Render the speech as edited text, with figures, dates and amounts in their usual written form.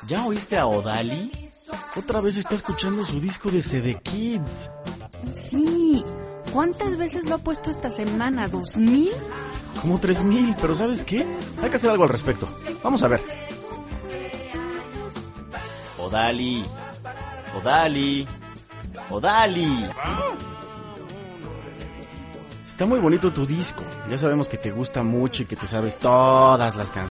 ¿Ya oíste a Odali? Otra vez está escuchando su disco de CD Kids. Sí. ¿Cuántas veces lo ha puesto esta semana? ¿2000? Como 3000, pero ¿sabes qué? Hay que hacer algo al respecto. Vamos a ver. Odali. Odali. Odali. Está muy bonito tu disco. Ya sabemos que te gusta mucho y que te sabes todas las canciones.